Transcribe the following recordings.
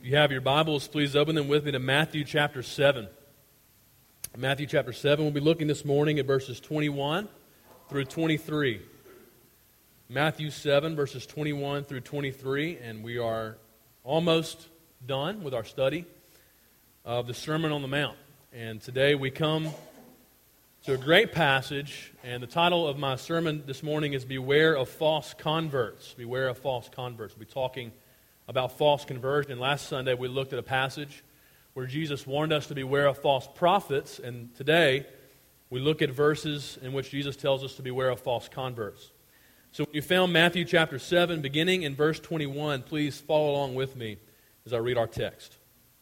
you have your Bibles, please open them with me to Matthew chapter 7. Matthew chapter 7, we'll be looking this morning at verses 21 through 23. Matthew 7, verses 21 through 23, and we are almost done with our study of the Sermon on the Mount. And today we come to a great passage, and the title of my sermon this morning is Beware of False Converts. Beware of False Converts. We'll be talking about false conversion. And last Sunday we looked at a passage where Jesus warned us to beware of false prophets, and today we look at verses in which Jesus tells us to beware of false converts. So when you found Matthew chapter 7, beginning in verse 21, please follow along with me as I read our text.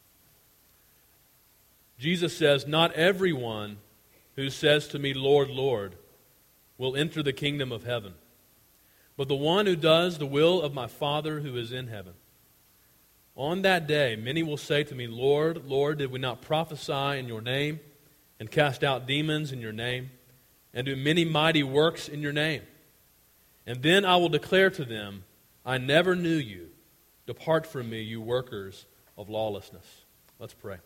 Jesus says, "Not everyone who says to me, 'Lord, Lord,' will enter the kingdom of heaven, but the one who does the will of my Father who is in heaven. On that day, many will say to me, 'Lord, Lord, did we not prophesy in your name, and cast out demons in your name, and do many mighty works in your name?' And then I will declare to them, 'I never knew you. Depart from me, you workers of lawlessness.'" Let's pray.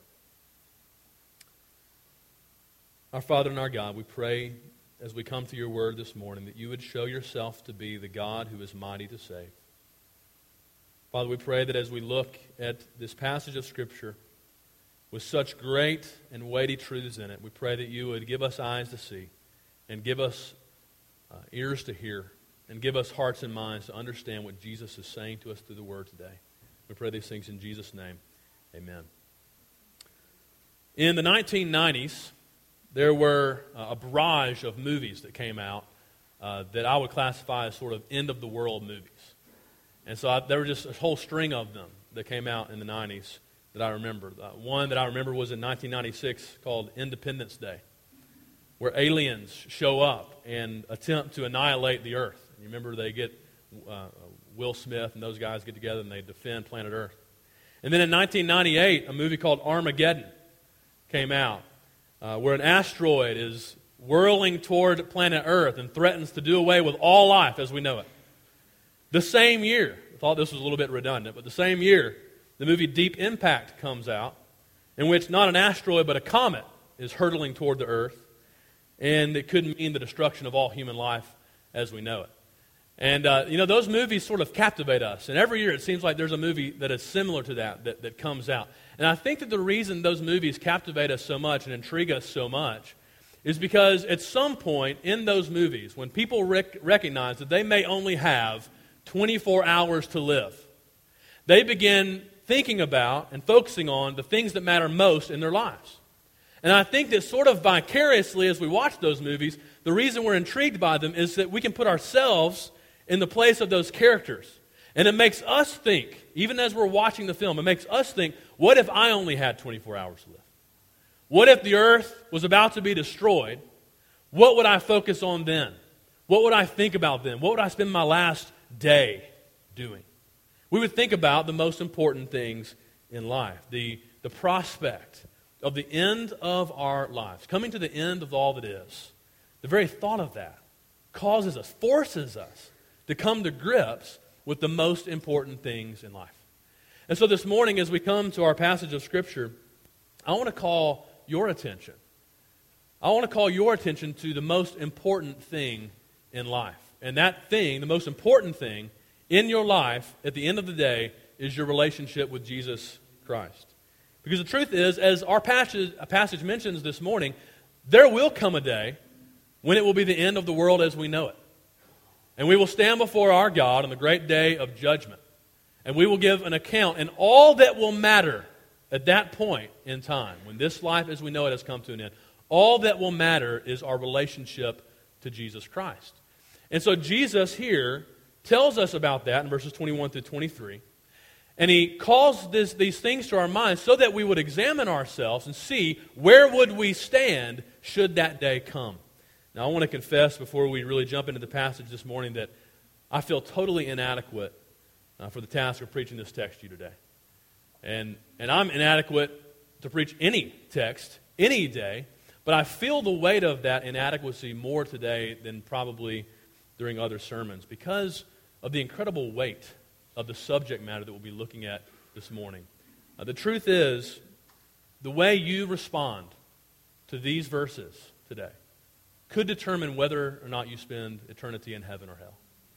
Our Father and our God, we pray as we come to your word this morning that you would show yourself to be the God who is mighty to save. Father, we pray that as we look at this passage of Scripture with such great and weighty truths in it, we pray that you would give us eyes to see and give us ears to hear and give us hearts and minds to understand what Jesus is saying to us through the Word today. We pray these things in Jesus' name. Amen. In the 1990s, there were a barrage of movies that came out that I would classify as sort of end-of-the-world movies. And so there were just a whole string of them that came out in the 90s that I remember. One that I remember was in 1996 called Independence Day, where aliens show up and attempt to annihilate the Earth. You remember they get Will Smith and those guys get together and they defend planet Earth. And then in 1998, a movie called Armageddon came out, where an asteroid is whirling toward planet Earth and threatens to do away with all life as we know it. The same year, I thought this was a little bit redundant, but the same year, the movie Deep Impact comes out, in which not an asteroid but a comet is hurtling toward the Earth, and it could mean the destruction of all human life as we know it. And, those movies sort of captivate us, and every year it seems like there's a movie that is similar to that comes out. And I think that the reason those movies captivate us so much and intrigue us so much is because at some point in those movies, when people recognize that they may only have 24 hours to live, they begin thinking about and focusing on the things that matter most in their lives. And I think that sort of vicariously as we watch those movies, the reason we're intrigued by them is that we can put ourselves in the place of those characters. And it makes us think, even as we're watching the film, it makes us think, what if I only had 24 hours to live? What if the earth was about to be destroyed? What would I focus on then? What would I think about then? What would I spend my last day doing? We would think about the most important things in life, the prospect of the end of our lives, coming to the end of all that is. The very thought of that causes us, forces us to come to grips with the most important things in life. And so this morning, as we come to our passage of Scripture, I want to call your attention. I want to call your attention to the most important thing in life. And that thing, the most important thing in your life at the end of the day, is your relationship with Jesus Christ. Because the truth is, as our passage mentions this morning, there will come a day when it will be the end of the world as we know it. And we will stand before our God on the great day of judgment. And we will give an account. And all that will matter at that point in time, when this life as we know it has come to an end, all that will matter is our relationship to Jesus Christ. And so Jesus here tells us about that in verses 21 through 23. And he calls these things to our minds so that we would examine ourselves and see where would we stand should that day come. Now I want to confess before we really jump into the passage this morning that I feel totally inadequate for the task of preaching this text to you today. And I'm inadequate to preach any text, any day, but I feel the weight of that inadequacy more today than probably during other sermons because of the incredible weight of the subject matter that we'll be looking at this morning. The truth is, the way you respond to these verses today could determine whether or not you spend eternity in heaven or hell.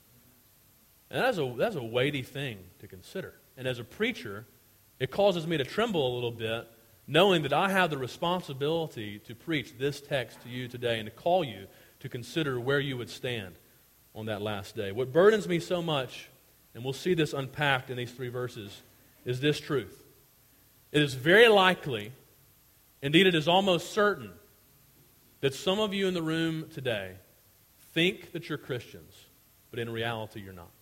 And that's a weighty thing to consider. And as a preacher, it causes me to tremble a little bit, knowing that I have the responsibility to preach this text to you today and to call you to consider where you would stand on that last day. What burdens me so much, and we'll see this unpacked in these 3 verses, is this truth. It is very likely, indeed it is almost certain, that some of you in the room today think that you're Christians, but in reality you're not.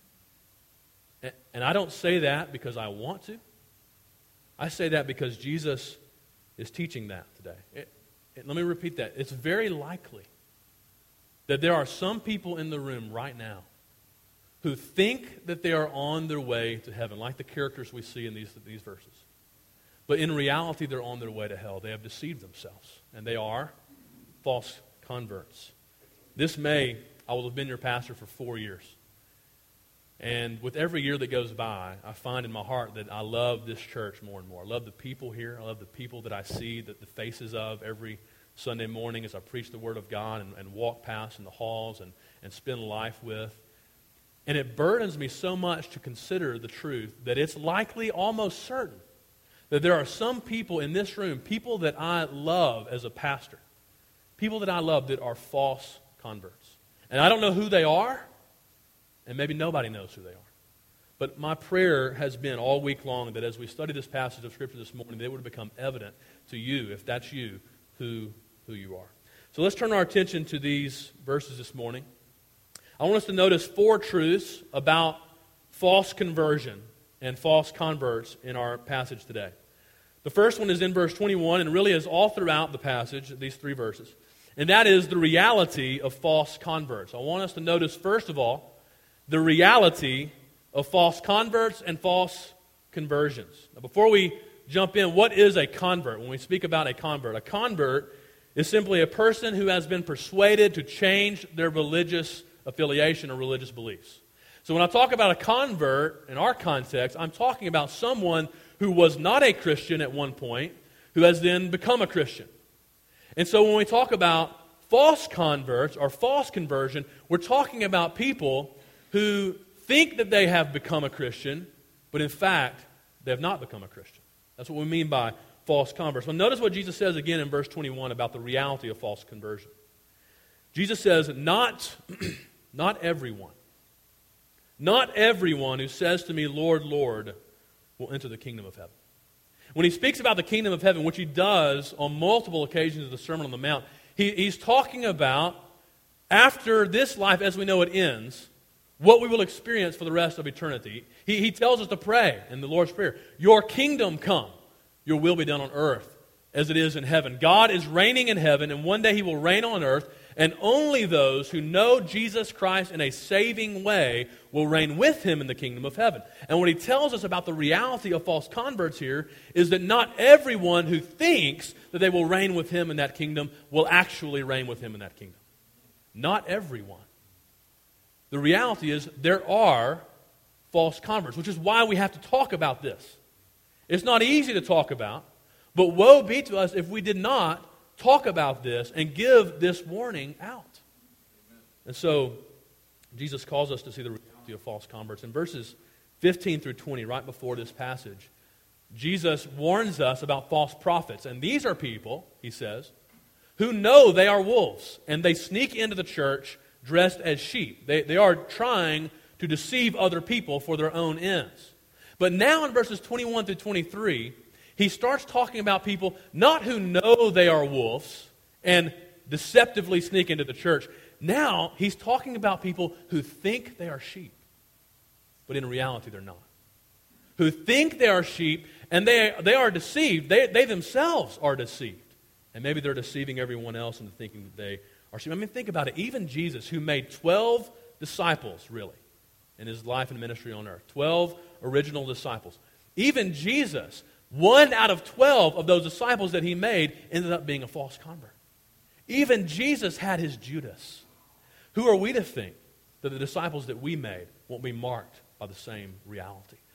And I don't say that because I want to. I say that because Jesus is teaching that today. Let me repeat that. It's very likely that there are some people in the room right now who think that they are on their way to heaven, like the characters we see in these verses. But in reality, they're on their way to hell. They have deceived themselves, and they are false converts. This May, I will have been your pastor for 4 years. And with every year that goes by, I find in my heart that I love this church more and more. I love the people here. I love the people that I see the faces of every Sunday morning as I preach the Word of God and walk past in the halls and spend life with. And it burdens me so much to consider the truth that it's likely, almost certain, that there are some people in this room, people that I love as a pastor, people that I love that are false converts. And I don't know who they are, and maybe nobody knows who they are. But my prayer has been all week long that as we study this passage of Scripture this morning, that it would become evident to you, if that's you, who you are. So let's turn our attention to these verses this morning. I want us to notice 4 truths about false conversion and false converts in our passage today. The first one is in verse 21, and really is all throughout the passage, these 3 verses. And that is the reality of false converts. I want us to notice, first of all, the reality of false converts and false conversions. Now, before we jump in, what is a convert? When we speak about a convert is simply a person who has been persuaded to change their religious affiliation or religious beliefs. So when I talk about a convert in our context, I'm talking about someone who was not a Christian at one point, who has then become a Christian. And so when we talk about false converts or false conversion, we're talking about people who think that they have become a Christian, but in fact, they have not become a Christian. That's what we mean by false converts. Well, notice what Jesus says again in verse 21 about the reality of false conversion. Jesus says, not everyone who says to me, Lord, Lord, will enter the kingdom of heaven. When he speaks about the kingdom of heaven, which he does on multiple occasions of the Sermon on the Mount, he's talking about after this life as we know it ends, what we will experience for the rest of eternity. He tells us to pray in the Lord's Prayer, your kingdom come, your will be done on earth as it is in heaven. God is reigning in heaven, and one day he will reign on earth, and only those who know Jesus Christ in a saving way will reign with him in the kingdom of heaven. And what he tells us about the reality of false converts here is that not everyone who thinks that they will reign with him in that kingdom will actually reign with him in that kingdom. Not everyone. The reality is there are false converts, which is why we have to talk about this. It's not easy to talk about, but woe be to us if we did not talk about this and give this warning out. And so Jesus calls us to see the reality of false converts. In verses 15 through 20, right before this passage, Jesus warns us about false prophets. And these are people, he says, who know they are wolves, and they sneak into the church dressed as sheep. They are trying to deceive other people for their own ends. But now in verses 21 through 23, he starts talking about people not who know they are wolves and deceptively sneak into the church. Now he's talking about people who think they are sheep, but in reality they're not. Who think they are sheep and they are deceived. They themselves are deceived. And maybe they're deceiving everyone else into thinking that they are sheep. I mean, think about it. Even Jesus, who made 12 disciples, really, in his life and ministry on earth. 12 original disciples. Even Jesus, 1 out of 12 of those disciples that he made ended up being a false convert. Even Jesus had his Judas. Who are we to think that the disciples that we made won't be marked by the same reality?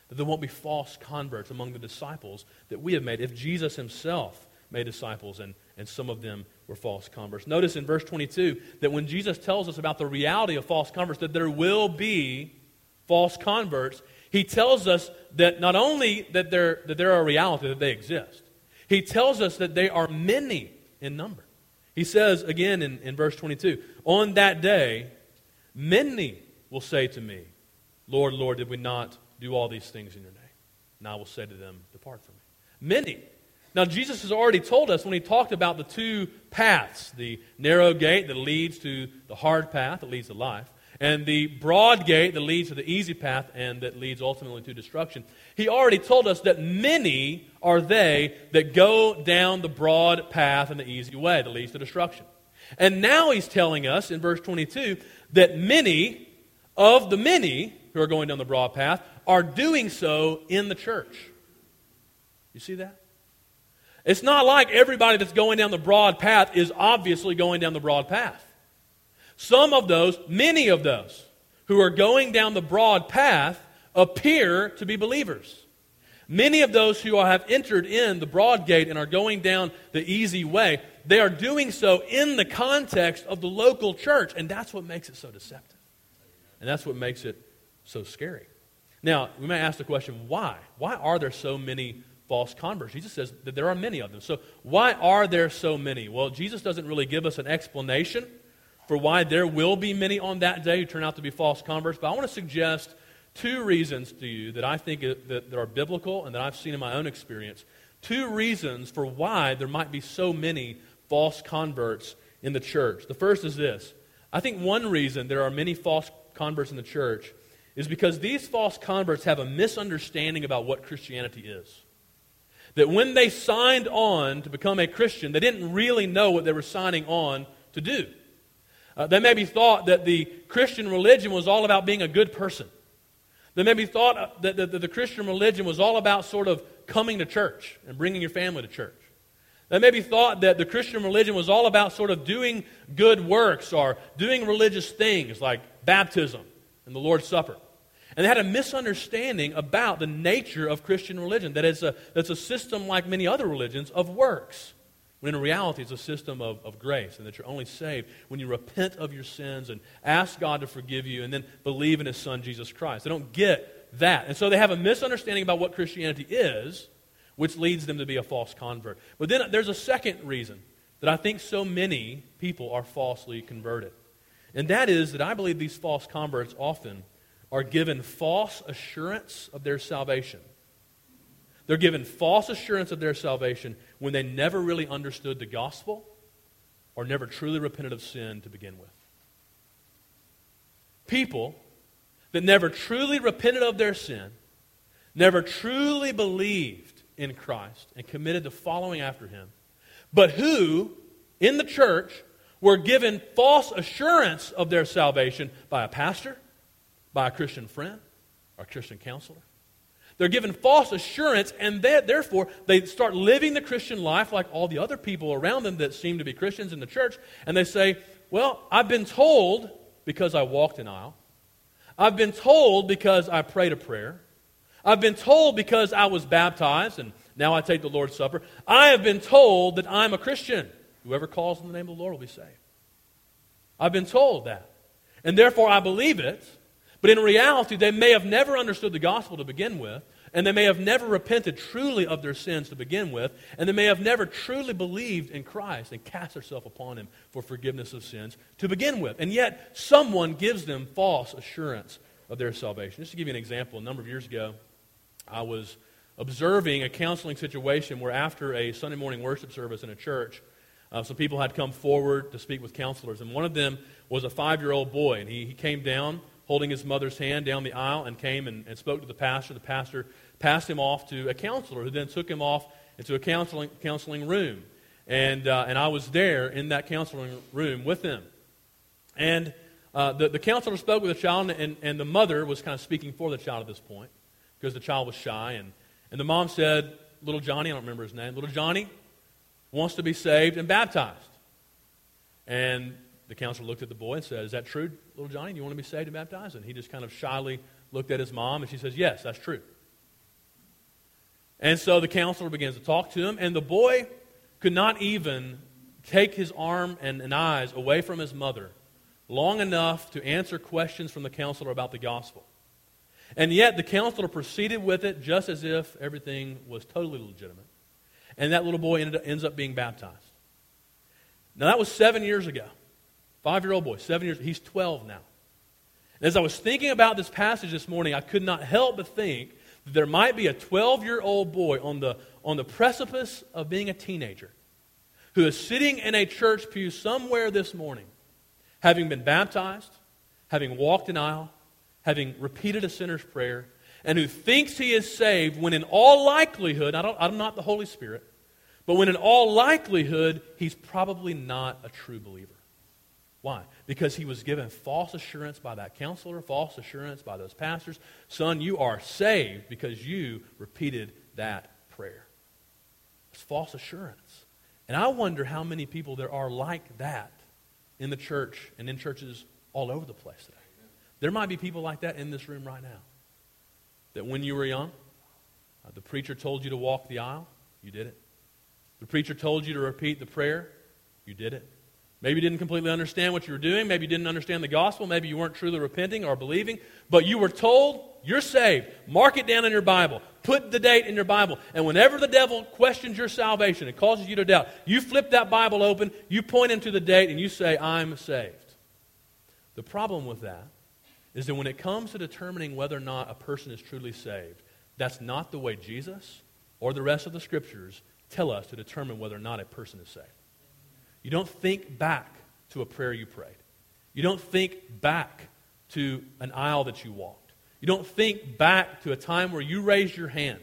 that there won't be false converts among the disciples that we have made, if Jesus himself made disciples and some of them were false converts. Notice in verse 22 that when Jesus tells us about the reality of false converts, that there will be false converts, he tells us that not only that they're a reality, that they exist, he tells us that they are many in number. He says again in verse 22, on that day, many will say to me, Lord, Lord, did we not do all these things in your name? And I will say to them, depart from me. Many. Now, Jesus has already told us when he talked about the two paths, the narrow gate that leads to the hard path that leads to life, and the broad gate that leads to the easy path and that leads ultimately to destruction. He already told us that many are they that go down the broad path and the easy way that leads to destruction. And now he's telling us in verse 22 that many of the many who are going down the broad path are doing so in the church. You see that? It's not like everybody that's going down the broad path is obviously going down the broad path. Some of those, many of those, who are going down the broad path appear to be believers. Many of those who have entered in the broad gate and are going down the easy way, they are doing so in the context of the local church, and that's what makes it so deceptive. And that's what makes it so scary. Now, we may ask the question, why? Why are there so many false converts? Jesus says that there are many of them. So why are there so many? Well, Jesus doesn't really give us an explanation for why there will be many on that day who turn out to be false converts, but I want to suggest two reasons to you that I think that are biblical and that I've seen in my own experience. Two reasons for why there might be so many false converts in the church. The first is this. I think one reason there are many false converts in the church is because these false converts have a misunderstanding about what Christianity is. That when they signed on to become a Christian, they didn't really know what they were signing on to do. They maybe thought that the Christian religion was all about being a good person. They maybe thought that the Christian religion was all about sort of coming to church and bringing your family to church. They maybe thought that the Christian religion was all about sort of doing good works or doing religious things like baptism and the Lord's Supper. And they had a misunderstanding about the nature of Christian religion, that it's a system like many other religions of works, when in reality it's a system of grace, and that you're only saved when you repent of your sins and ask God to forgive you and then believe in His Son, Jesus Christ. They don't get that. And so they have a misunderstanding about what Christianity is, which leads them to be a false convert. But then there's a second reason that I think so many people are falsely converted. And that is that I believe these false converts often are given false assurance of their salvation. They're given false assurance of their salvation when they never really understood the gospel or never truly repented of sin to begin with. People that never truly repented of their sin, never truly believed in Christ and committed to following after Him, but who, in the church, were given false assurance of their salvation by a pastor, by a Christian friend, or a Christian counselor. They're given false assurance, and therefore they start living the Christian life like all the other people around them that seem to be Christians in the church, and they say, well, I've been told because I walked an aisle. I've been told because I prayed a prayer. I've been told because I was baptized, and now I take the Lord's Supper. I have been told that I'm a Christian. Whoever calls on the name of the Lord will be saved. I've been told that, and therefore I believe it. But in reality, they may have never understood the gospel to begin with, and they may have never repented truly of their sins to begin with, and they may have never truly believed in Christ and cast themselves upon Him for forgiveness of sins to begin with. And yet, someone gives them false assurance of their salvation. Just to give you an example, a number of years ago, I was observing a counseling situation where after a Sunday morning worship service in a church, some people had come forward to speak with counselors, and one of them was a 5-year-old boy, and he came down holding his mother's hand down the aisle and came and spoke to the pastor. The pastor passed him off to a counselor who then took him off into a counseling room. And I was there in that counseling room with him. And the counselor spoke with the child, and the mother was kind of speaking for the child at this point because the child was shy. And the mom said, little Johnny, I don't remember his name, little Johnny wants to be saved and baptized. And the counselor looked at the boy and said, is that true, little Johnny? Do you want to be saved and baptized? And he just kind of shyly looked at his mom, and she says, yes, that's true. And so the counselor begins to talk to him, and the boy could not even take his arm and eyes away from his mother long enough to answer questions from the counselor about the gospel. And yet the counselor proceeded with it just as if everything was totally legitimate. And that little boy ends up being baptized. Now that was 7 years ago. 5-year-old boy, 7 years. He's 12 now. And as I was thinking about this passage this morning, I could not help but think that there might be a 12-year-old boy on the precipice of being a teenager who is sitting in a church pew somewhere this morning, having been baptized, having walked an aisle, having repeated a sinner's prayer, and who thinks he is saved when in all likelihood, I'm not the Holy Spirit, but when in all likelihood, he's probably not a true believer. Why? Because he was given false assurance by that counselor, false assurance by those pastors. Son, you are saved because you repeated that prayer. It's false assurance. And I wonder how many people there are like that in the church and in churches all over the place today. There might be people like that in this room right now. That when you were young, the preacher told you to walk the aisle, you did it. The preacher told you to repeat the prayer, you did it. Maybe you didn't completely understand what you were doing. Maybe you didn't understand the gospel. Maybe you weren't truly repenting or believing. But you were told, you're saved. Mark it down in your Bible. Put the date in your Bible. And whenever the devil questions your salvation and causes you to doubt, you flip that Bible open, you point him to the date, and you say, I'm saved. The problem with that is that when it comes to determining whether or not a person is truly saved, that's not the way Jesus or the rest of the Scriptures tell us to determine whether or not a person is saved. You don't think back to a prayer you prayed. You don't think back to an aisle that you walked. You don't think back to a time where you raised your hand.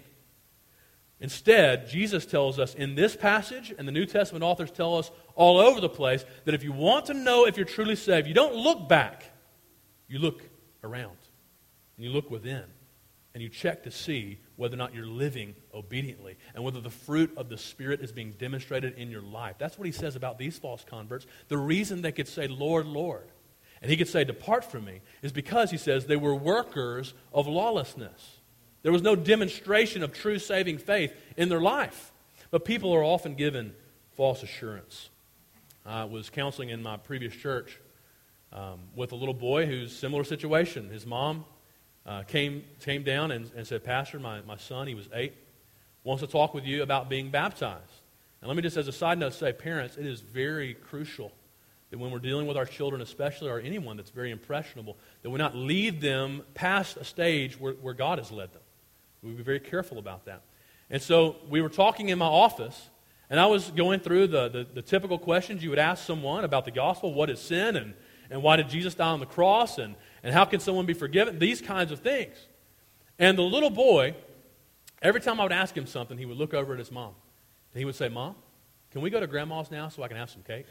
Instead, Jesus tells us in this passage, and the New Testament authors tell us all over the place, that if you want to know if you're truly saved, you don't look back. You look around. And you look within. And you check to see whether or not you're living obediently and whether the fruit of the Spirit is being demonstrated in your life. That's what he says about these false converts. The reason they could say, Lord, Lord, and he could say, depart from me, is because, he says, they were workers of lawlessness. There was no demonstration of true saving faith in their life. But people are often given false assurance. I was counseling in my previous church with a little boy who's similar situation. His mom came down and said, Pastor, my son, he was 8, wants to talk with you about being baptized. And let me just as a side note say, parents, it is very crucial that when we're dealing with our children especially, or anyone that's very impressionable, that we not lead them past a stage where God has led them. We'll be very careful about that. And so we were talking in my office, and I was going through the typical questions you would ask someone about the gospel. What is sin? And why did Jesus die on the cross? And how can someone be forgiven? These kinds of things. And the little boy, every time I would ask him something, he would look over at his mom. And he would say, Mom, can we go to Grandma's now so I can have some cake?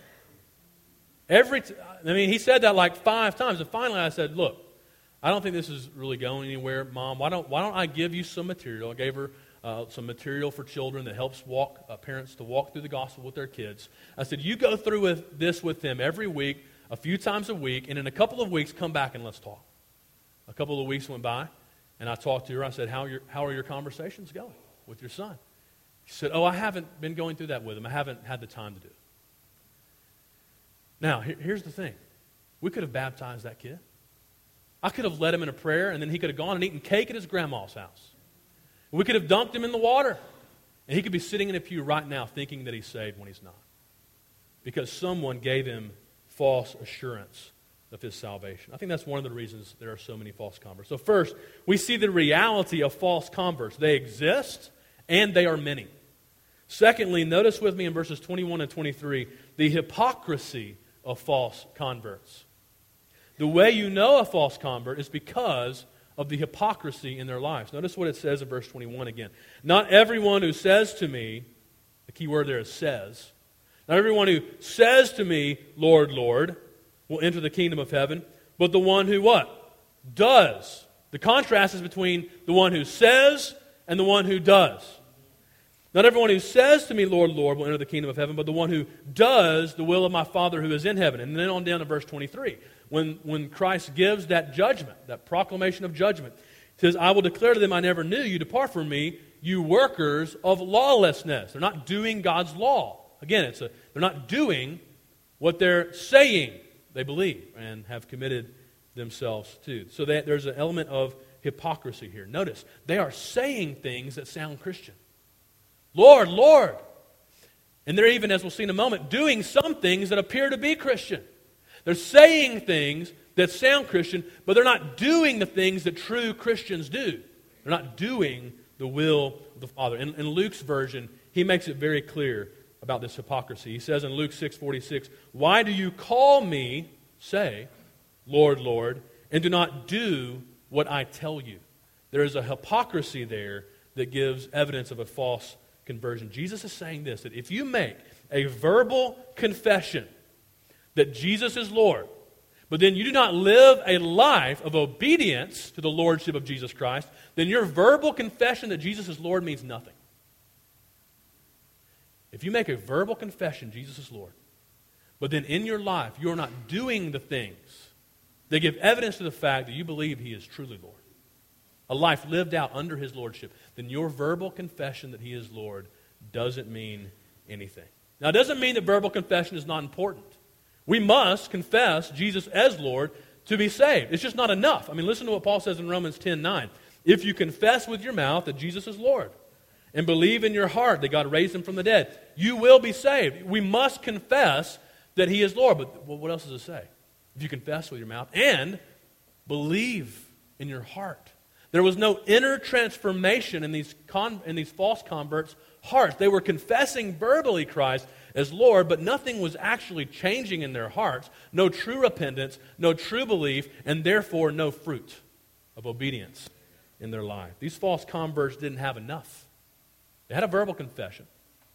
He said that like 5 times. And finally I said, look, I don't think this is really going anywhere, Mom. Why don't I give you some material? I gave her some material for children that helps parents to walk through the gospel with their kids. I said, you go through this with them every week, a few times a week, and in a couple of weeks, come back and let's talk. A couple of weeks went by, and I talked to her. I said, how are your conversations going with your son? She said, I haven't been going through that with him. I haven't had the time to do it. Now, here's the thing. We could have baptized that kid. I could have led him in a prayer, and then he could have gone and eaten cake at his grandma's house. We could have dunked him in the water, and he could be sitting in a pew right now thinking that he's saved when he's not. Because someone gave him false assurance of his salvation. I think that's one of the reasons there are so many false converts. So first, we see the reality of false converts. They exist, and they are many. Secondly, notice with me in verses 21 and 23, the hypocrisy of false converts. The way you know a false convert is because of the hypocrisy in their lives. Notice what it says in verse 21 again. Not everyone who says to me, the key word there is says, not everyone who says to me, Lord, Lord, will enter the kingdom of heaven, but the one who what? Does. The contrast is between the one who says and the one who does. Not everyone who says to me, Lord, Lord, will enter the kingdom of heaven, but the one who does the will of my Father who is in heaven. And then on down to verse 23. When Christ gives that judgment, that proclamation of judgment, he says, I will declare to them, I never knew you. Depart from me, you workers of lawlessness. They're not doing God's law. Again, they're not doing what they're saying they believe and have committed themselves to. So there's an element of hypocrisy here. Notice, they are saying things that sound Christian. Lord, Lord. And they're even, as we'll see in a moment, doing some things that appear to be Christian. They're saying things that sound Christian, but they're not doing the things that true Christians do. They're not doing the will of the Father. In Luke's version, he makes it very clear about this hypocrisy. He says in Luke 6:46, "Why do you call me, say, Lord, Lord, and do not do what I tell you?" There is a hypocrisy there that gives evidence of a false conversion. Jesus is saying this, that if you make a verbal confession that Jesus is Lord, but then you do not live a life of obedience to the lordship of Jesus Christ, then your verbal confession that Jesus is Lord means nothing. If you make a verbal confession Jesus is Lord, but then in your life you are not doing the things that give evidence to the fact that you believe He is truly Lord, a life lived out under His lordship, then your verbal confession that He is Lord doesn't mean anything. Now, it doesn't mean that verbal confession is not important. We must confess Jesus as Lord to be saved. It's just not enough. I mean, listen to what Paul says in Romans 10:9. If you confess with your mouth that Jesus is Lord and believe in your heart that God raised Him from the dead, you will be saved. We must confess that He is Lord. But what else does it say? If you confess with your mouth and believe in your heart. There was no inner transformation in these false converts' hearts. They were confessing verbally Christ as Lord, but nothing was actually changing in their hearts. No true repentance, no true belief, and therefore no fruit of obedience in their life. These false converts didn't have enough. They had a verbal confession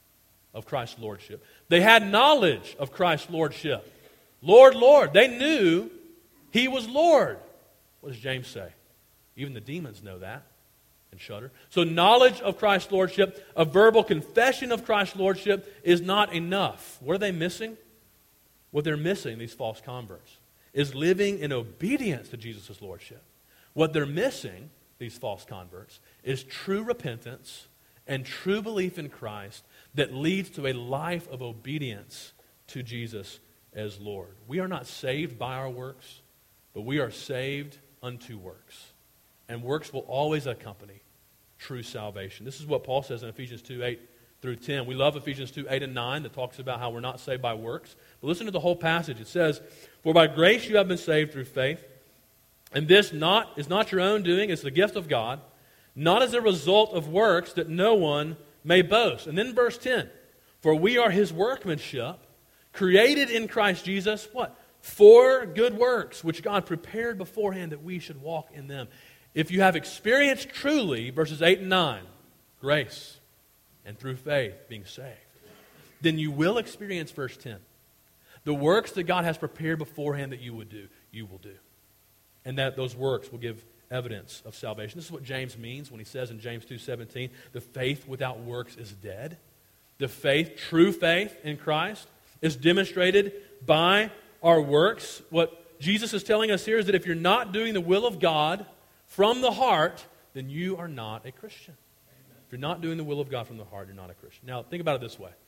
of Christ's lordship. They had knowledge of Christ's lordship. Lord, Lord. They knew He was Lord. What does James say? Even the demons know that and shudder. So knowledge of Christ's lordship, a verbal confession of Christ's lordship is not enough. What are they missing? What they're missing, these false converts, is living in obedience to Jesus' lordship. What they're missing, these false converts, is true repentance and true belief in Christ that leads to a life of obedience to Jesus as Lord. We are not saved by our works, but we are saved unto works. And works will always accompany true salvation. This is what Paul says in Ephesians 2:8-10. We love Ephesians 2:8-9 that talks about how we're not saved by works. But listen to the whole passage. It says, "For by grace you have been saved through faith, and this is not your own doing, it's the gift of God, not as a result of works that no one may boast." And then verse 10, "For we are His workmanship, created in Christ Jesus," what? "For good works, which God prepared beforehand that we should walk in them." If you have experienced truly, verses 8 and 9, grace and through faith being saved, then you will experience verse 10. The works that God has prepared beforehand that you would do, you will do. And that those works will give evidence of salvation. This is what James means when he says in James 2:17, the faith without works is dead. The faith, true faith in Christ, is demonstrated by our works. What Jesus is telling us here is that if you're not doing the will of God from the heart, then you are not a Christian. Amen. If you're not doing the will of God from the heart, you're not a Christian. Now, think about it this way.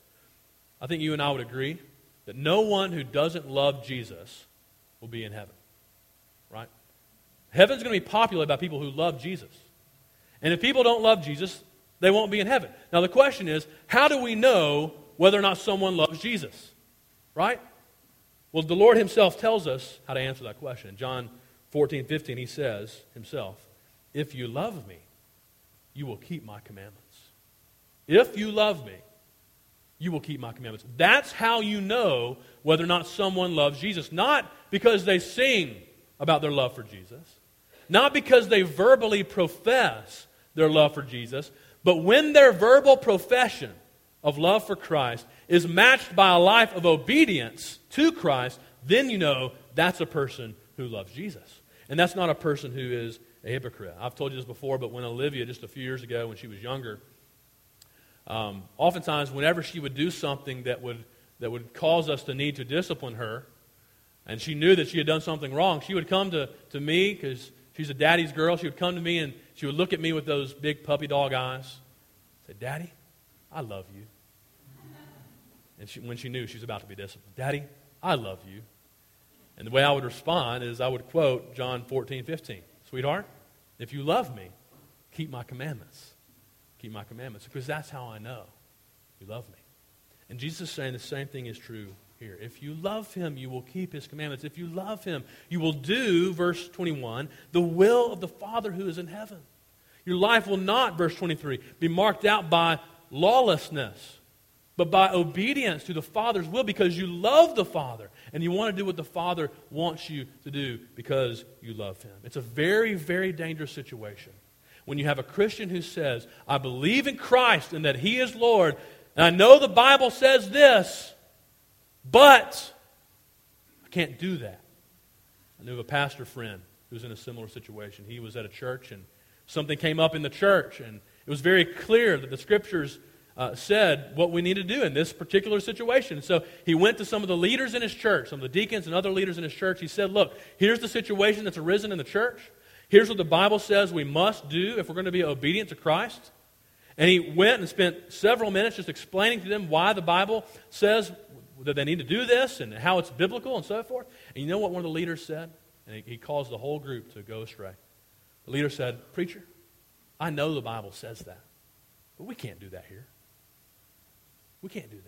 I think you and I would agree that no one who doesn't love Jesus will be in heaven. Right? Heaven's going to be populated by people who love Jesus. And if people don't love Jesus, they won't be in heaven. Now, the question is, how do we know whether or not someone loves Jesus? Right? Well, the Lord Himself tells us how to answer that question. In John 14:15, He says Himself, "If you love me, you will keep my commandments." If you love me, you will keep my commandments. That's how you know whether or not someone loves Jesus. Not because they sing about their love for Jesus. Not because they verbally profess their love for Jesus. But when their verbal profession of love for Christ is matched by a life of obedience to Christ, then you know that's a person who loves Jesus. And that's not a person who is a hypocrite. I've told you this before, but when Olivia, just a few years ago when she was younger, oftentimes whenever she would do something that would cause us to need to discipline her, and she knew that she had done something wrong, she would come to me, because she's a daddy's girl. She would come to me and she would look at me with those big puppy dog eyes, Say, Daddy, I love you. And when she knew she was about to be disciplined, Daddy, I love you. And the way I would respond is I would quote John 14:15. Sweetheart, if you love me, keep my commandments. Keep my commandments. Because that's how I know you love me. And Jesus is saying the same thing is true here. If you love him, you will keep his commandments. If you love him, you will do, verse 21, the will of the Father who is in heaven. Your life will not, verse 23, be marked out by lawlessness, but by obedience to the Father's will, because you love the Father and you want to do what the Father wants you to do because you love him. It's a very, very dangerous situation when you have a Christian who says, I believe in Christ and that he is Lord, and I know the Bible says this, but I can't do that. I knew of a pastor friend who was in a similar situation. He was at a church and something came up in the church, and it was very clear that the Scriptures said what we need to do in this particular situation. So he went to some of the leaders in his church, some of the deacons and other leaders in his church. He said, look, here's the situation that's arisen in the church. Here's what the Bible says we must do if we're going to be obedient to Christ. And he went and spent several minutes just explaining to them why the Bible says that they need to do this and how it's biblical and so forth. And you know what one of the leaders said? And he caused the whole group to go astray. The leader said, Preacher, I know the Bible says that, but we can't do that here. We can't do that.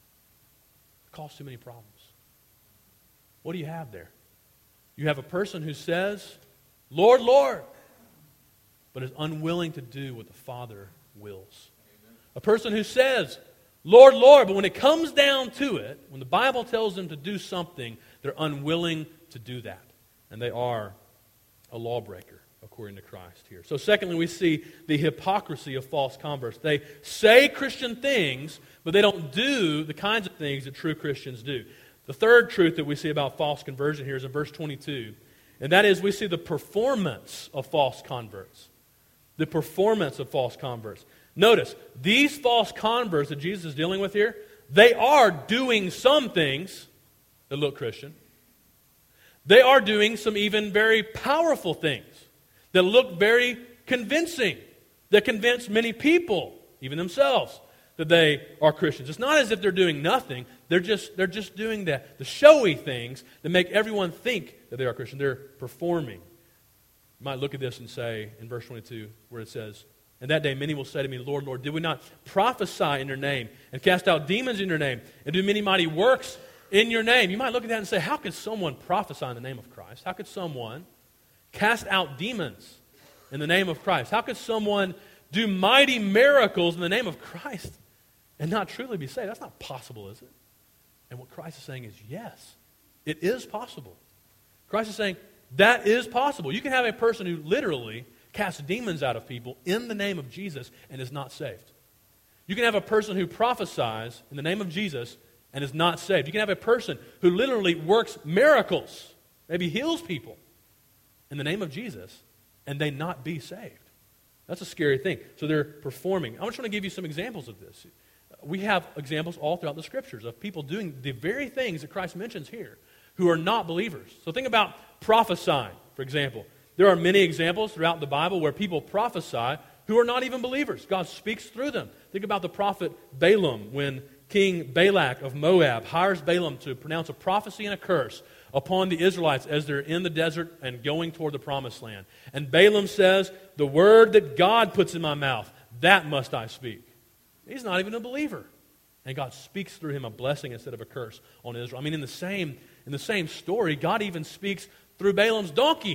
It causes too many problems. What do you have there? You have a person who says, Lord, Lord, but is unwilling to do what the Father wills. Amen. A person who says, Lord, Lord, but when it comes down to it, when the Bible tells them to do something, they're unwilling to do that. And they are a lawbreaker, according to Christ here. So secondly, we see the hypocrisy of false converts. They say Christian things, but they don't do the kinds of things that true Christians do. The third truth that we see about false conversion here is in verse 22. And that is we see the performance of false converts. The performance of false converts. Notice, these false converts that Jesus is dealing with here, they are doing some things that look Christian. They are doing some even very powerful things that look very convincing, that convince many people, even themselves, that they are Christians. It's not as if they're doing nothing. They're just doing the showy things that make everyone think that they are Christian. They're performing. You might look at this and say, in verse 22, where it says, And that day many will say to me, Lord, Lord, did we not prophesy in your name and cast out demons in your name and do many mighty works in your name? You might look at that and say, how could someone prophesy in the name of Christ? How could someone cast out demons in the name of Christ? How could someone do mighty miracles in the name of Christ and not truly be saved? That's not possible, is it? And what Christ is saying is, yes, it is possible. Christ is saying, that is possible. You can have a person who literally casts demons out of people in the name of Jesus and is not saved. You can have a person who prophesies in the name of Jesus and is not saved. You can have a person who literally works miracles, maybe heals people in the name of Jesus, and they not be saved. That's a scary thing. So they're performing. I just want to give you some examples of this. We have examples all throughout the Scriptures of people doing the very things that Christ mentions here who are not believers. So think about prophesying, for example. There are many examples throughout the Bible where people prophesy who are not even believers. God speaks through them. Think about the prophet Balaam when King Balak of Moab hires Balaam to pronounce a prophecy and a curse upon the Israelites as they're in the desert and going toward the promised land. And Balaam says, the word that God puts in my mouth, that must I speak. He's not even a believer. And God speaks through him a blessing instead of a curse on Israel. I mean, in the same story, God even speaks through Balaam's donkey.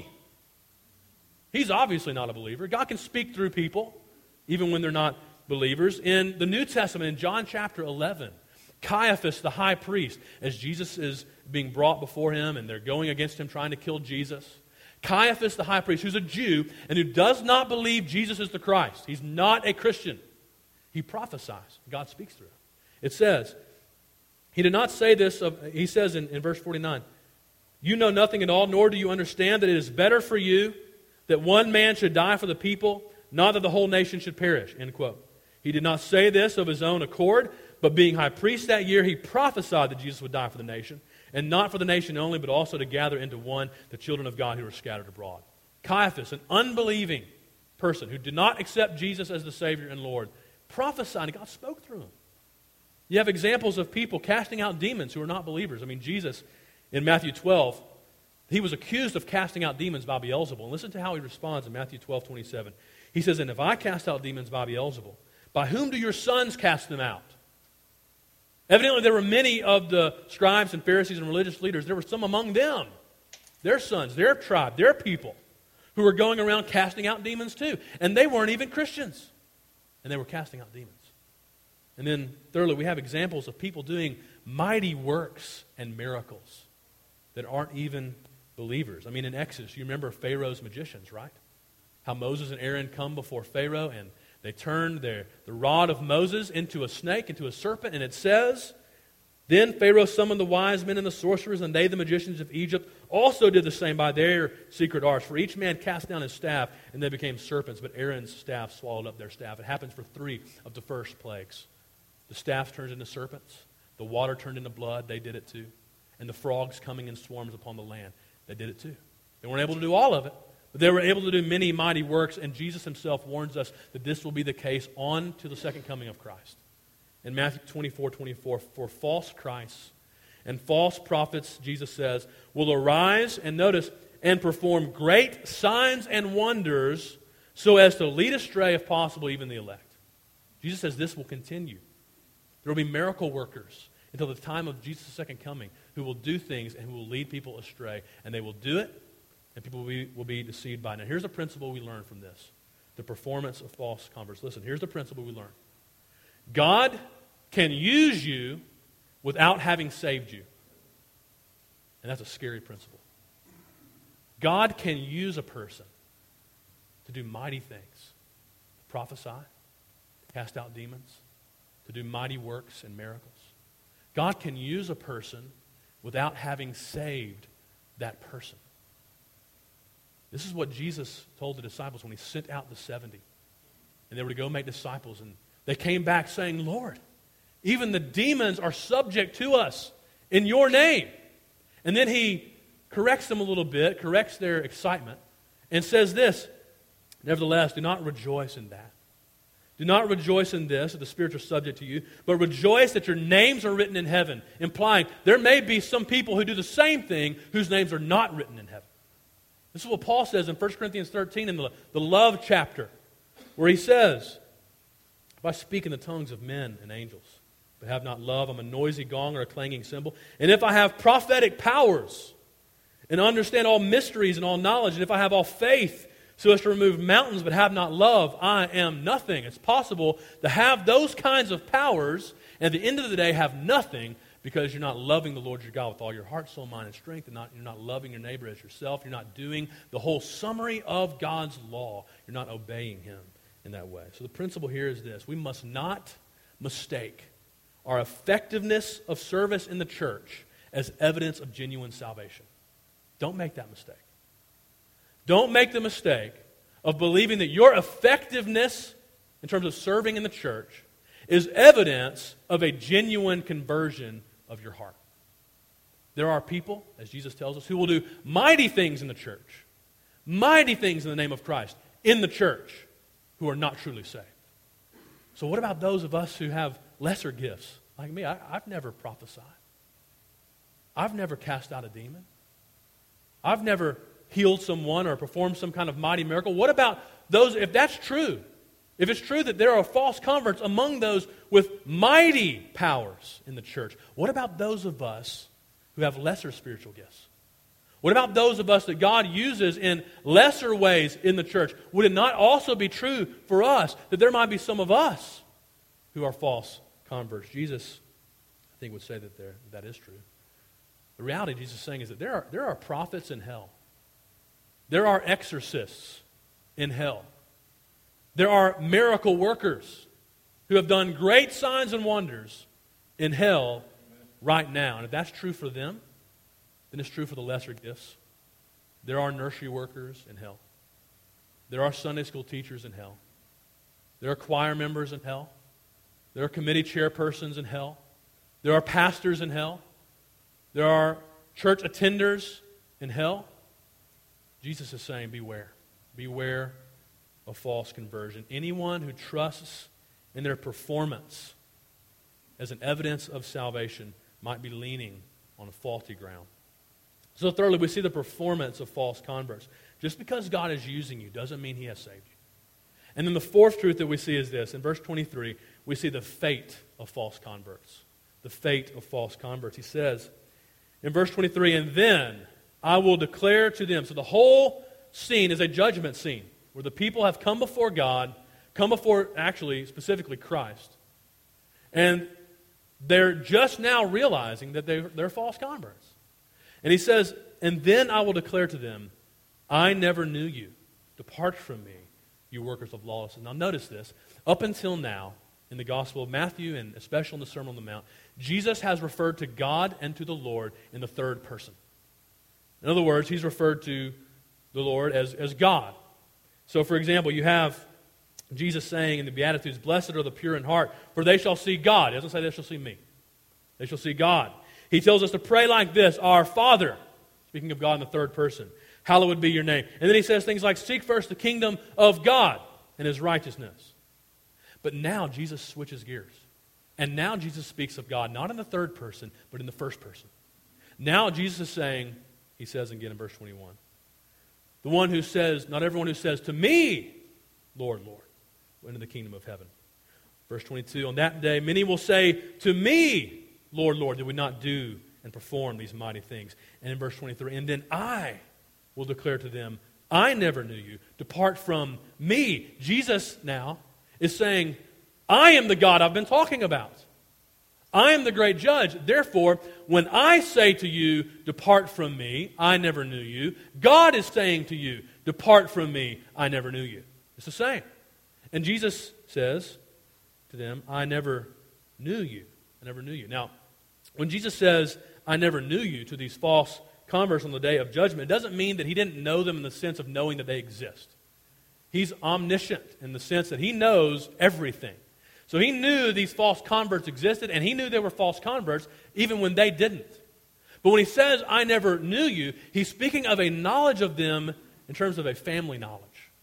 He's obviously not a believer. God can speak through people, even when they're not believers. In the New Testament, in John chapter 11, Caiaphas, the high priest, as Jesus is being brought before him and they're going against him, trying to kill Jesus. Caiaphas, the high priest, who's a Jew and who does not believe Jesus is the Christ. He's not a Christian. He prophesies. God speaks through him. It says, he did not say this, he says in verse 49, you know nothing at all, nor do you understand that it is better for you that one man should die for the people, not that the whole nation should perish. End quote. He did not say this of his own accord, but being high priest that year, he prophesied that Jesus would die for the nation, and not for the nation only, but also to gather into one the children of God who were scattered abroad. Caiaphas, an unbelieving person who did not accept Jesus as the Savior and Lord, prophesying. God spoke through them. You have examples of people casting out demons who are not believers. I mean, Jesus, in Matthew 12, he was accused of casting out demons by Beelzebul. And listen to how he responds in Matthew 12:27. He says, "And if I cast out demons by Beelzebul, by whom do your sons cast them out?" Evidently, there were many of the scribes and Pharisees and religious leaders. There were some among them, their sons, their tribe, their people, who were going around casting out demons too. And they weren't even Christians. And they were casting out demons. And then, thirdly, we have examples of people doing mighty works and miracles that aren't even believers. I mean, in Exodus, you remember Pharaoh's magicians, right? How Moses and Aaron come before Pharaoh and they turned the rod of Moses into a snake, into a serpent, and it says, "Then Pharaoh summoned the wise men and the sorcerers, and they, the magicians of Egypt, also did the same by their secret arts. For each man cast down his staff, and they became serpents, but Aaron's staff swallowed up their staff." It happens for 3 of the first plagues. The staff turned into serpents. The water turned into blood. They did it too. And the frogs coming in swarms upon the land. They did it too. They weren't able to do all of it, but they were able to do many mighty works, and Jesus himself warns us that this will be the case on to the second coming of Christ. In Matthew 24:24, "For false Christs and false prophets," Jesus says, "will arise," and notice, "and perform great signs and wonders so as to lead astray, if possible, even the elect." Jesus says this will continue. There will be miracle workers until the time of Jesus' second coming who will do things and who will lead people astray. And they will do it, and people will be deceived by it. Now, here's a principle we learn from this. The performance of false converts. Listen, here's the principle we learn. God can use you without having saved you. And that's a scary principle. God can use a person to do mighty things. To prophesy, to cast out demons, to do mighty works and miracles. God can use a person without having saved that person. This is what Jesus told the disciples when he sent out the 70. And they were to go make disciples. And they came back saying, "Lord, even the demons are subject to us in your name." And then he corrects them a little bit, corrects their excitement, and says this, "Nevertheless, do not rejoice in that. Do not rejoice in this, that the spirits are subject to you, but rejoice that your names are written in heaven," implying there may be some people who do the same thing whose names are not written in heaven. This is what Paul says in 1 Corinthians 13 in the love chapter, where he says, "If I speak in the tongues of men and angels, but have not love, I'm a noisy gong or a clanging cymbal. And if I have prophetic powers and understand all mysteries and all knowledge, and if I have all faith so as to remove mountains but have not love, I am nothing." It's possible to have those kinds of powers and at the end of the day have nothing because you're not loving the Lord your God with all your heart, soul, mind, and strength, and you're not loving your neighbor as yourself. You're not doing the whole summary of God's law. You're not obeying Him in that way. So the principle here is this. We must not mistake our effectiveness of service in the church as evidence of genuine salvation. Don't make that mistake. Don't make the mistake of believing that your effectiveness in terms of serving in the church is evidence of a genuine conversion of your heart. There are people, as Jesus tells us, who will do mighty things in the church, mighty things in the name of Christ in the church, who are not truly saved. So what about those of us who have lesser gifts? Like me, I've never prophesied. I've never cast out a demon. I've never healed someone or performed some kind of mighty miracle. What about those, if that's true, if it's true that there are false converts among those with mighty powers in the church, what about those of us who have lesser spiritual gifts? What about those of us that God uses in lesser ways in the church? Would it not also be true for us that there might be some of us who are false converts? Jesus, I think, would say that is true. The reality Jesus is saying is that there are prophets in hell. There are exorcists in hell. There are miracle workers who have done great signs and wonders in hell right now. And if that's true for them, then it's true for the lesser gifts. There are nursery workers in hell. There are Sunday school teachers in hell. There are choir members in hell. There are committee chairpersons in hell. There are pastors in hell. There are church attenders in hell. Jesus is saying, beware. Beware of false conversion. Anyone who trusts in their performance as an evidence of salvation might be leaning on a faulty ground. So thirdly, we see the performance of false converts. Just because God is using you doesn't mean He has saved you. And then the fourth truth that we see is this. In verse 23, we see the fate of false converts. The fate of false converts. He says in verse 23, and then I will declare to them. So the whole scene is a judgment scene where the people have come before God, come before, actually, specifically Christ. And they're just now realizing that they're false converts. And he says, and then I will declare to them, I never knew you. Depart from me, you workers of lawlessness. Now notice this. Up until now, in the Gospel of Matthew, and especially in the Sermon on the Mount, Jesus has referred to God and to the Lord in the third person. In other words, He's referred to the Lord as God. So, for example, you have Jesus saying in the Beatitudes, blessed are the pure in heart, for they shall see God. He doesn't say they shall see me. They shall see God. He tells us to pray like this, our Father, speaking of God in the third person, hallowed be your name. And then He says things like, seek first the kingdom of God and His righteousness. But now Jesus switches gears. And now Jesus speaks of God not in the third person, but in the first person. Now Jesus is saying, He says again in verse 21, the one who says, not everyone who says to me, Lord, Lord, will enter the kingdom of heaven. Verse 22, on that day many will say to me, Lord, Lord, did we not do and perform these mighty things? And in verse 23, and then I will declare to them, I never knew you. Depart from me. Jesus now is saying, I am the God I've been talking about. I am the great judge. Therefore, when I say to you, depart from me, I never knew you, God is saying to you, depart from me, I never knew you. It's the same. And Jesus says to them, I never knew you. I never knew you. Now, when Jesus says, I never knew you to these false converts on the day of judgment, it doesn't mean that He didn't know them in the sense of knowing that they exist. He's omniscient in the sense that He knows everything. So He knew these false converts existed, and He knew they were false converts even when they didn't. But when He says, I never knew you, He's speaking of a knowledge of them in terms of a family knowledge,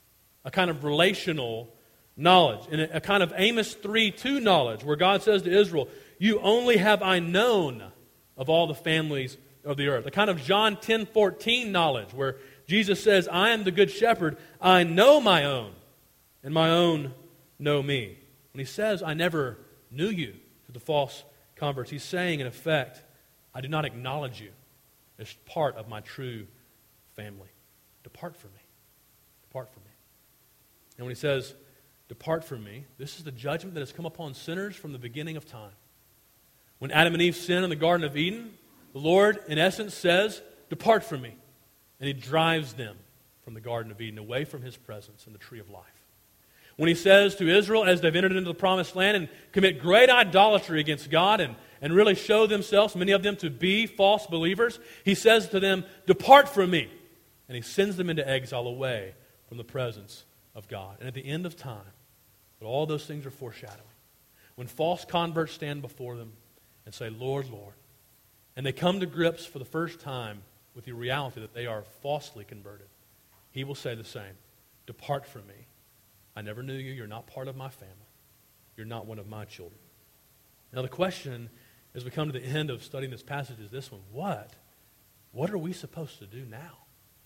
a kind of relational knowledge, and a kind of Amos 3:2 knowledge, where God says to Israel, you only have I known of all the families of the earth. A kind of John 10:14 knowledge, where Jesus says, I am the good shepherd, I know my own, and my own know me. When He says, I never knew you to the false converts, He's saying, in effect, I do not acknowledge you as part of my true family. Depart from me. Depart from me. And when He says, depart from me, this is the judgment that has come upon sinners from the beginning of time. When Adam and Eve sinned in the Garden of Eden, the Lord, in essence, says, depart from me. And He drives them from the Garden of Eden, away from His presence and the tree of life. When He says to Israel, as they've entered into the promised land and commit great idolatry against God and really show themselves, many of them, to be false believers, He says to them, depart from me. And He sends them into exile away from the presence of God. And at the end of time, but all those things are foreshadowing. When false converts stand before them and say, Lord, Lord, and they come to grips for the first time with the reality that they are falsely converted, He will say the same. Depart from me. I never knew you. You're not part of my family. You're not one of my children. Now the question, as we come to the end of studying this passage, is this one. What are we supposed to do now?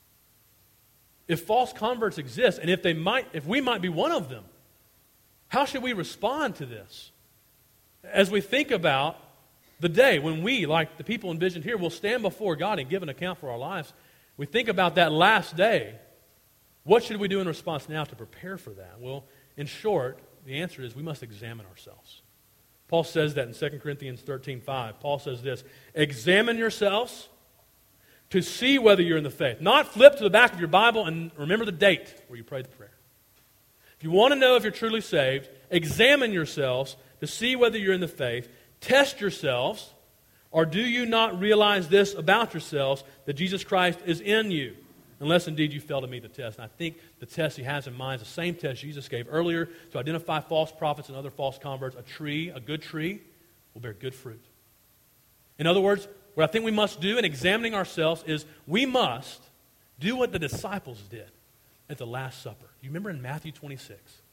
If false converts exist, and if we might be one of them, how should we respond to this? As we think about the day when we, like the people envisioned here, will stand before God and give an account for our lives, we think about that last day. What should we do in response now to prepare for that? Well, in short, the answer is we must examine ourselves. Paul says that in 2 Corinthians 13:5. Paul says this, examine yourselves to see whether you're in the faith. Not flip to the back of your Bible and remember the date where you prayed the prayer. If you want to know if you're truly saved, examine yourselves to see whether you're in the faith. Test yourselves, or do you not realize this about yourselves, that Jesus Christ is in you, unless indeed you fail to meet the test. And I think the test He has in mind is the same test Jesus gave earlier to identify false prophets and other false converts. A good tree, will bear good fruit. In other words, what I think we must do in examining ourselves is we must do what the disciples did at the Last Supper. You remember in Matthew 26,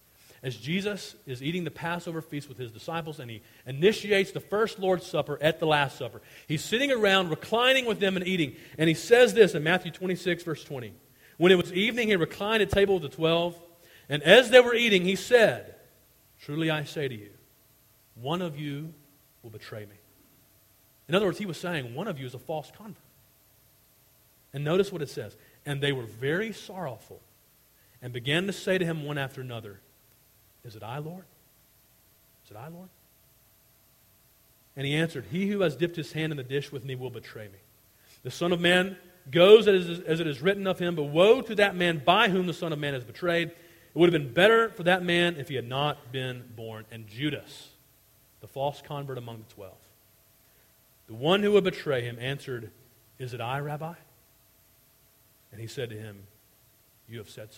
as Jesus is eating the Passover feast with his disciples, and he initiates the first Lord's Supper at the Last Supper. He's sitting around, reclining with them and eating. And he says this in Matthew 26, verse 20. When it was evening, he reclined at table with the 12. And as they were eating, he said, "Truly I say to you, one of you will betray me." In other words, he was saying, one of you is a false convert. And notice what it says. And they were very sorrowful and began to say to him one after another, "Is it I, Lord? Is it I, Lord?" And he answered, "He who has dipped his hand in the dish with me will betray me. The Son of Man goes as it is written of him, but woe to that man by whom the Son of Man is betrayed. It would have been better for that man if he had not been born." And Judas, the false convert among the 12, the one who would betray him, answered, "Is it I, Rabbi?" And he said to him, "You have said so."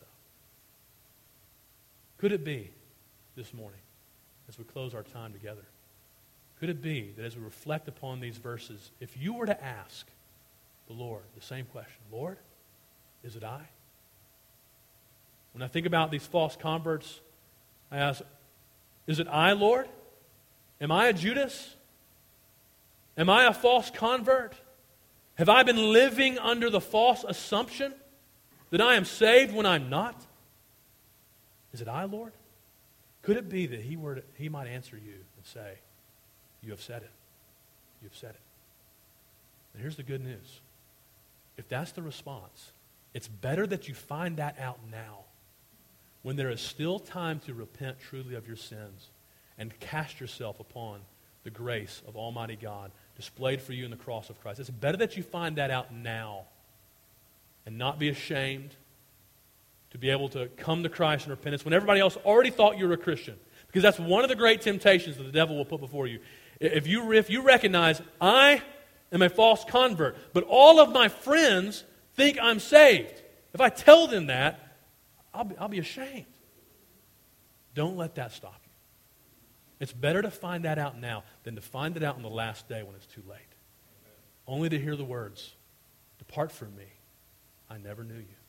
Could it be this morning, as we close our time together, could it be that as we reflect upon these verses, if you were to ask the Lord the same question, "Lord, is it I?" When I think about these false converts, I ask, "Is it I, Lord? Am I a Judas? Am I a false convert? Have I been living under the false assumption that I am saved when I'm not? Is it I, Lord?" Could it be that he might answer you and say, "You have said it. You have said it." And here's the good news. If that's the response, it's better that you find that out now, when there is still time to repent truly of your sins and cast yourself upon the grace of Almighty God displayed for you in the cross of Christ. It's better that you find that out now and not be ashamed to be able to come to Christ in repentance when everybody else already thought you were a Christian. Because that's one of the great temptations that the devil will put before you. If you recognize, I am a false convert, but all of my friends think I'm saved. If I tell them that, I'll be ashamed. Don't let that stop you. It's better to find that out now than to find it out on the last day when it's too late. Only to hear the words, "Depart from me, I never knew you."